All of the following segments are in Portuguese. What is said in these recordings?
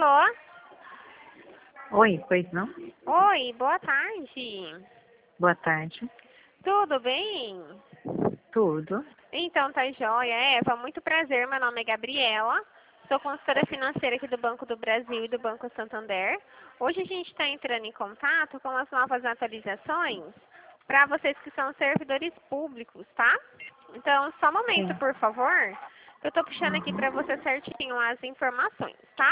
Alô? Oi, pois não? Oi, boa tarde. Boa tarde. Tudo bem? Tudo. Então, tá joia. Eva, muito prazer. Meu nome é Gabriela. Sou consultora financeira aqui do Banco do Brasil e do Banco Santander. Hoje a gente está entrando em contato com as novas atualizações para vocês que são servidores públicos, tá? Então, só um momento, Sim. por favor. Eu estou puxando aqui para Uhum. você certinho as informações, tá?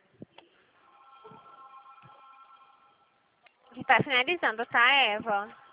Está finalizando, tá, Eva?